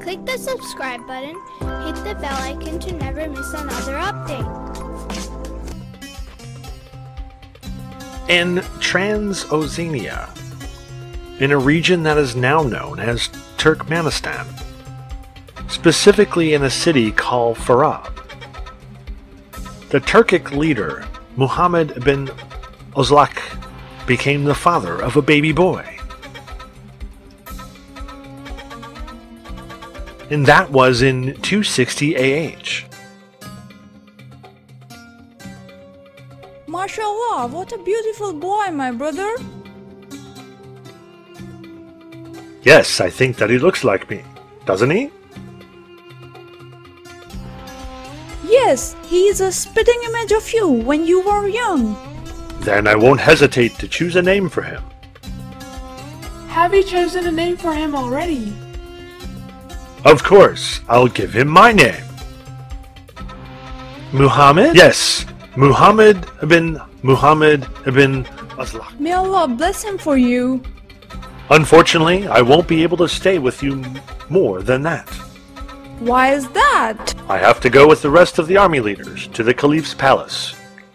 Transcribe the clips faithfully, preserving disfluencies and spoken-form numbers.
Click the subscribe button, hit the bell icon to never miss another update. In Transoxania, in a region that is now known as Turkmenistan, specifically in a city called Farab, the Turkic leader Muhammad bin Ozlak became the father of a baby boy. And that was in two sixty A H. MashaAllah, what a beautiful boy, my brother. Yes, I think that he looks like me, doesn't he? Yes, he is a spitting image of you when you were young. Then I won't hesitate to choose a name for him. Have you chosen a name for him already? Of course, I'll give him my name. Muhammad? Yes, Muhammad bin Muhammad bin Ozlak. May Allah bless him for you. Unfortunately, I won't be able to stay with you more than that. Why is that? I have to go with the rest of the army leaders to the Caliph's palace,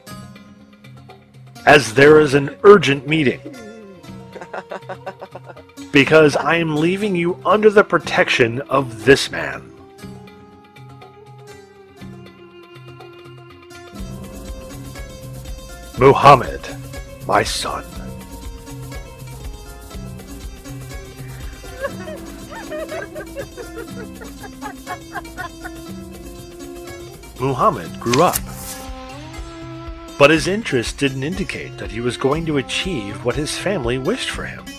as there is an urgent meeting. Because I am leaving you under the protection of this man. Muhammad, my son. Muhammad grew up, but his interest didn't indicate that he was going to achieve what his family wished for him.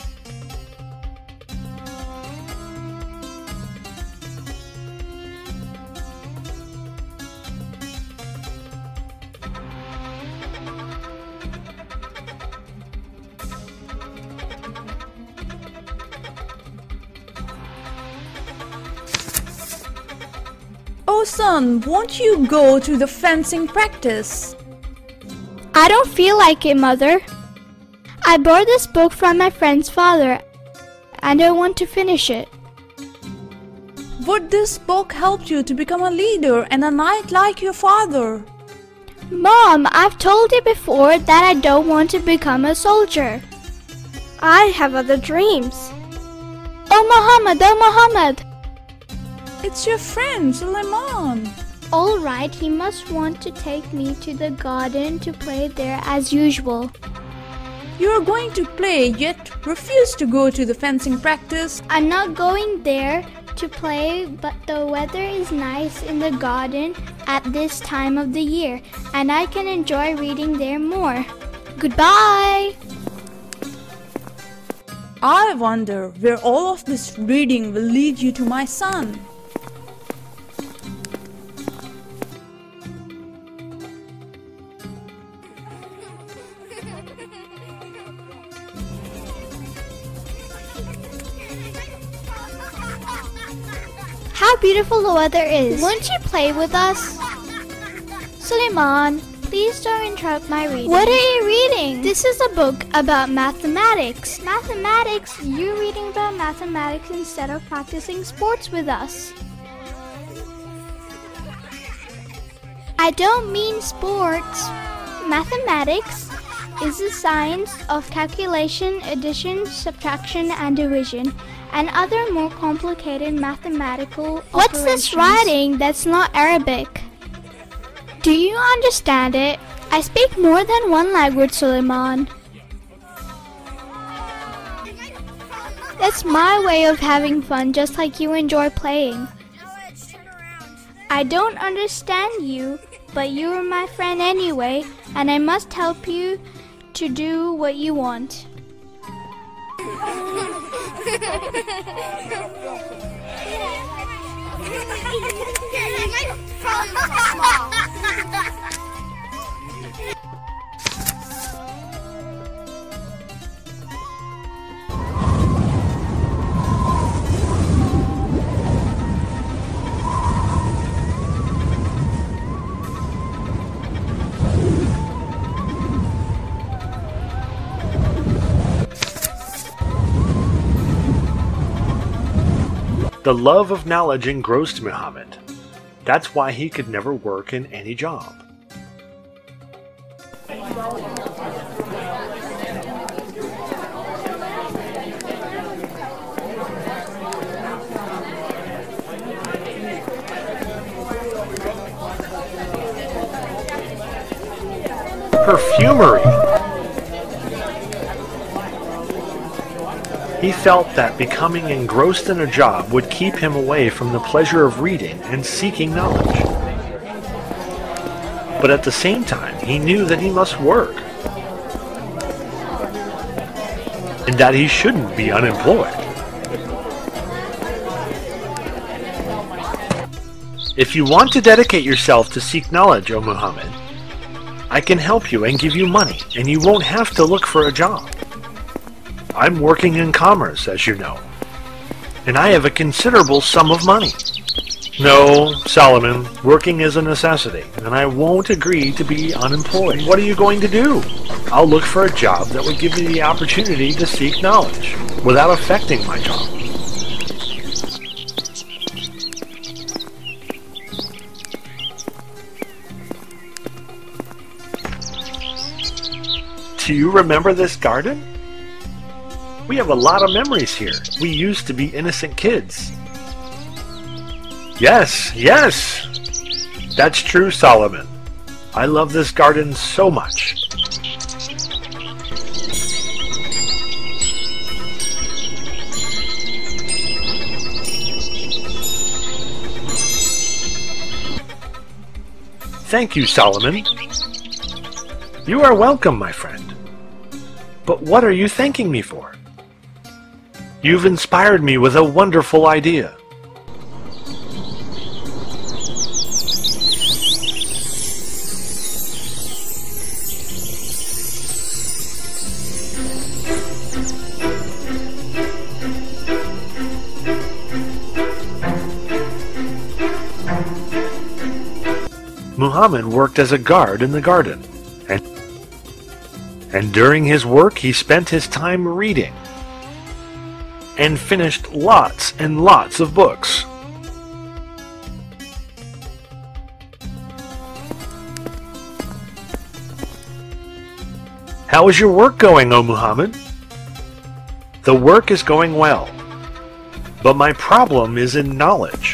Oh son, won't you go to the fencing practice? I don't feel like it, Mother. I borrowed this book from my friend's father, and I want to finish it. Would this book help you to become a leader and a knight like your father? Mom, I've told you before that I don't want to become a soldier. I have other dreams. Oh Muhammad, oh Muhammad! It's your friend, Suleiman. Alright, he must want to take me to the garden to play there as usual. You are going to play, yet refuse to go to the fencing practice. I'm not going there to play, but the weather is nice in the garden at this time of the year, and I can enjoy reading there more. Goodbye! I wonder where all of this reading will lead you to, my son. How beautiful the weather is. Won't you play with us? Suleiman, please don't interrupt my reading. What are you reading? This is a book about mathematics. Mathematics? You're reading about mathematics instead of practicing sports with us. I don't mean sports. Mathematics is the science of calculation, addition, subtraction, and division, and other more complicated mathematical What's operations. This writing that's not Arabic? Do you understand it? I speak more than one language, Suleiman. That's my way of having fun, just like you enjoy playing. I don't understand you, but you are my friend anyway, and I must help you to do what you want. The love of knowledge engrossed Muhammad. That's why he could never work in any job. Perfumery. He felt that becoming engrossed in a job would keep him away from the pleasure of reading and seeking knowledge. But at the same time, he knew that he must work, and that he shouldn't be unemployed. If you want to dedicate yourself to seek knowledge, O Muhammad, I can help you and give you money, and you won't have to look for a job. I'm working in commerce, as you know, and I have a considerable sum of money. No, Solomon, working is a necessity, and I won't agree to be unemployed. What are you going to do? I'll look for a job that would give me the opportunity to seek knowledge without affecting my job. Do you remember this garden? We have a lot of memories here. We used to be innocent kids. Yes, yes! That's true, Solomon. I love this garden so much. Thank you, Solomon. You are welcome, my friend. But what are you thanking me for? You've inspired me with a wonderful idea. Muhammad worked as a guard in the garden, and, and during his work he spent his time reading, and finished lots and lots of books. How is your work going, O Muhammad? The work is going well, but my problem is in knowledge.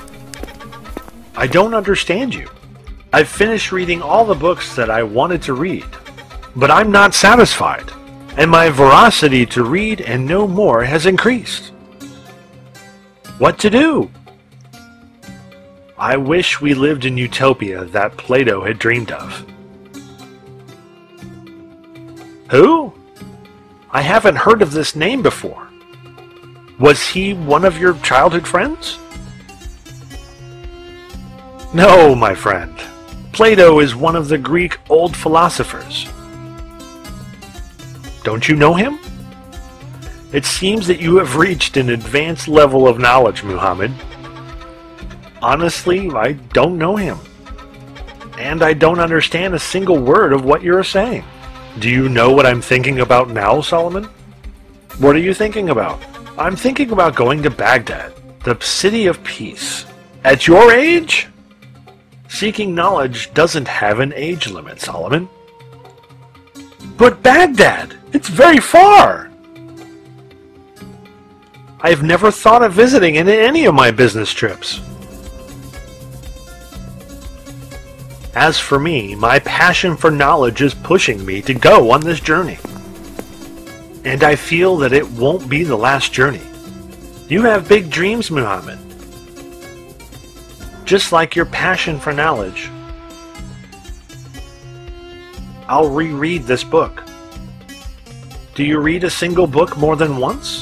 I don't understand you. I've finished reading all the books that I wanted to read, but I'm not satisfied, and my voracity to read and know more has increased. What to do? I wish we lived in utopia that Plato had dreamed of. Who? I haven't heard of this name before. Was he one of your childhood friends? No, my friend. Plato is one of the Greek old philosophers. Don't you know him? It seems that you have reached an advanced level of knowledge, Muhammad. Honestly, I don't know him. And I don't understand a single word of what you're saying. Do you know what I'm thinking about now, Solomon? What are you thinking about? I'm thinking about going to Baghdad, the city of peace. At your age? Seeking knowledge doesn't have an age limit, Solomon. But Baghdad! It's very far! I've never thought of visiting in any of my business trips. As for me, my passion for knowledge is pushing me to go on this journey. And I feel that it won't be the last journey. You have big dreams, Muhammad. Just like your passion for knowledge. I'll reread this book. Do you read a single book more than once?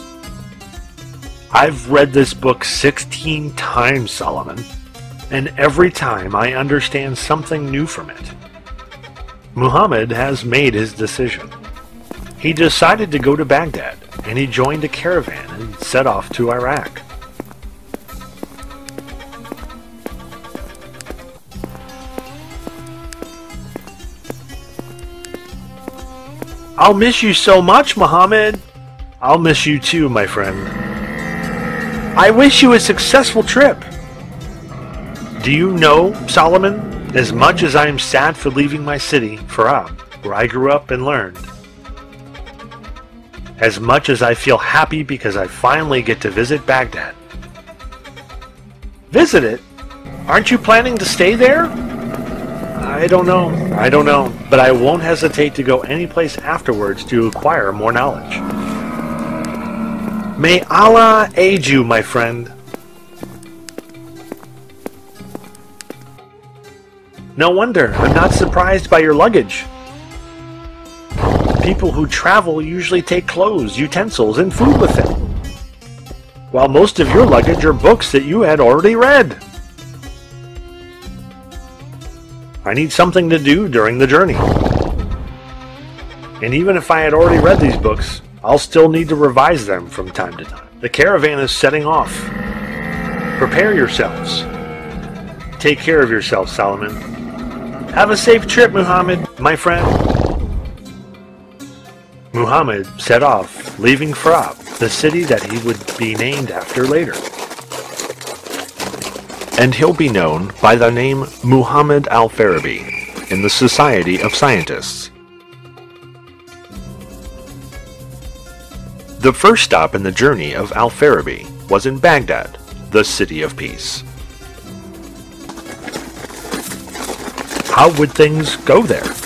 I've read this book sixteen times, Solomon, and every time I understand something new from it. Muhammad has made his decision. He decided to go to Baghdad, and he joined a caravan and set off to Iraq. I'll miss you so much, Muhammad. I'll miss you too, my friend. I wish you a successful trip. Do you know, Solomon, as much as I am sad for leaving my city, Farab, where I grew up and learned, as much as I feel happy because I finally get to visit Baghdad. Visit it? Aren't you planning to stay there? I don't know. I don't know. But I won't hesitate to go any place afterwards to acquire more knowledge. May Allah aid you, my friend. No wonder. I'm not surprised by your luggage. People who travel usually take clothes, utensils, and food with them, while most of your luggage are books that you had already read. I need something to do during the journey. And even if I had already read these books, I'll still need to revise them from time to time. The caravan is setting off. Prepare yourselves. Take care of yourself, Solomon. Have a safe trip, Muhammad, my friend. Muhammad set off, leaving Farab, the city that he would be named after later. And he'll be known by the name Muhammad al-Farabi in the Society of Scientists. The first stop in the journey of al-Farabi was in Baghdad, the City of Peace. How would things go there?